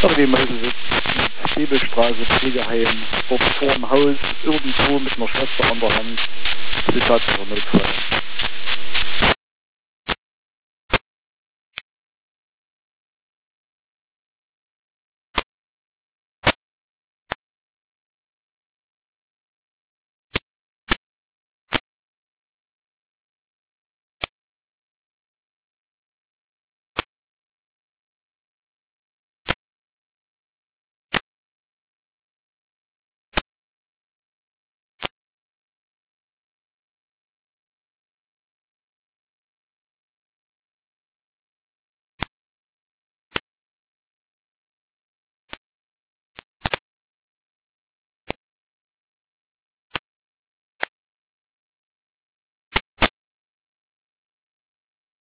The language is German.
Irgendwie Mäuse sitzt, Bibelstraße, Pflegeheim, vor dem Haus, irgendwo mit einer Schwester an der Hand, Situation Notfall.